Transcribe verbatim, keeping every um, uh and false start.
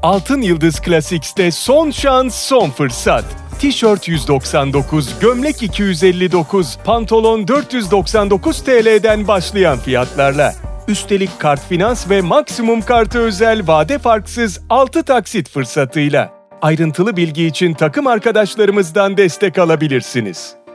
Altın Yıldız Classics'te son şans, son fırsat. Tişört yüz doksan dokuz, gömlek iki yüz elli dokuz, pantolon dört yüz doksan dokuz T L'den başlayan fiyatlarla. Üstelik kart finans ve maksimum kartı özel vade farksız altı taksit fırsatıyla. Ayrıntılı bilgi için takım arkadaşlarımızdan destek alabilirsiniz.